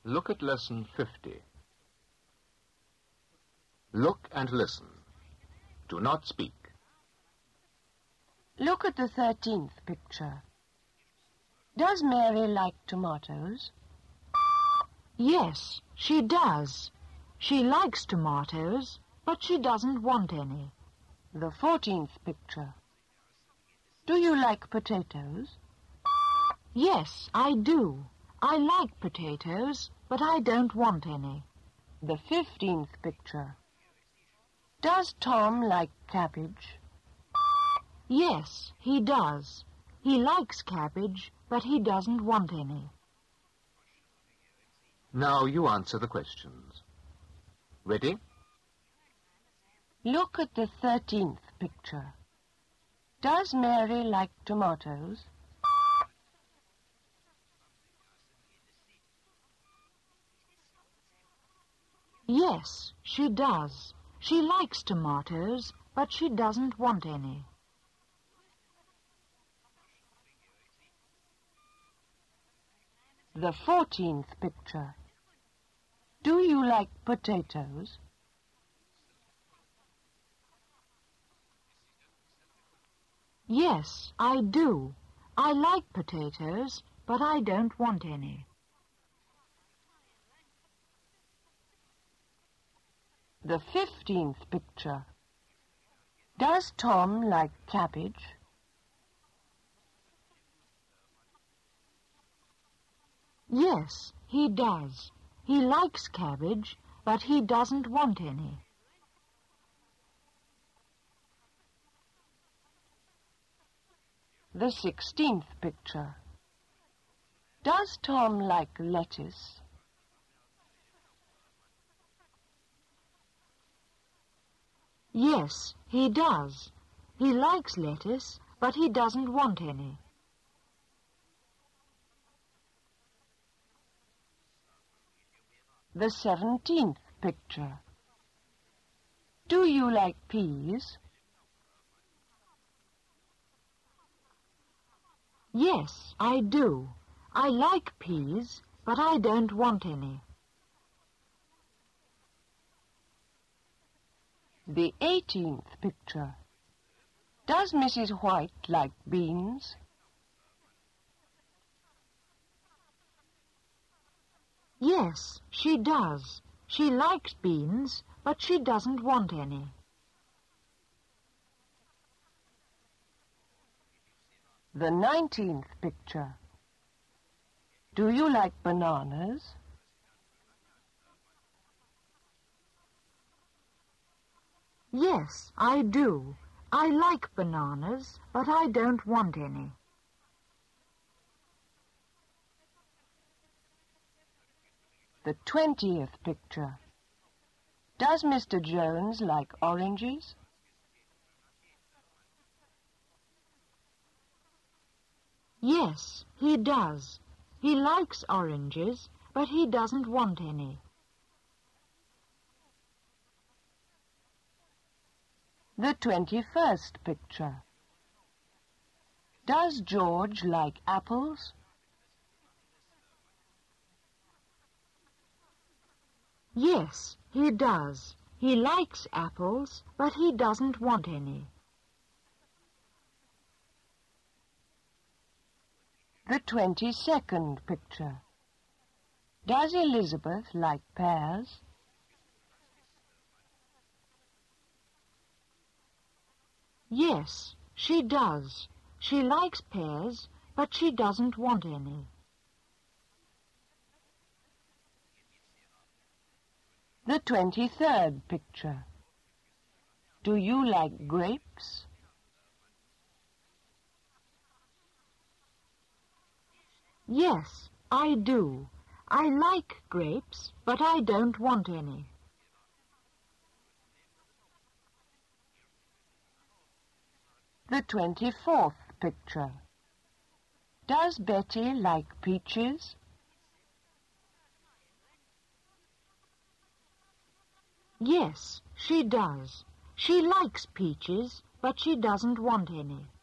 Look at lesson 50. Look and listen. Do not speak. Look at the 13th picture. Does Mary like tomatoes? Yes, she does. She likes tomatoes, but she doesn't want any. The 14th picture. Do you like potatoes? Yes, I do. I like potatoes, but I don't want any. The 15th picture. Does Tom like cabbage? Yes, he does. He likes cabbage, but he doesn't want any. Now you answer the questions. Ready? Look at the 13th picture. Does Mary like tomatoes? Yes, she does. She likes tomatoes, but she doesn't want any. The 14th picture. Do you like potatoes? Yes, I do. I like potatoes, but I don't want any. The 15th picture. Does Tom like cabbage? Yes, he does. He likes cabbage, but he doesn't want any. The 16th picture. Does Tom like lettuce? Yes, he does. He likes lettuce, but he doesn't want any. The 17th picture. Do you like peas? Yes, I do. I like peas, but I don't want any. The 18th picture. Does Mrs. White like beans? Yes, she does. She likes beans, but she doesn't want any. The 19th picture. Do you like bananas? Yes, I do. I like bananas, but I don't want any. The 20th picture. Does Mr. Jones like oranges? Yes, he does. He likes oranges, but he doesn't want any. The 21st picture. Does George like apples? Yes, he does. He likes apples, but he doesn't want any. The 22nd picture. Does Elizabeth like pears? Yes, she does. She likes pears, but she doesn't want any. The 23rd picture. Do you like grapes? Yes, I do. I like grapes, but I don't want any. The 24th picture. Does Betty like peaches? Yes, she does. She likes peaches, but she doesn't want any.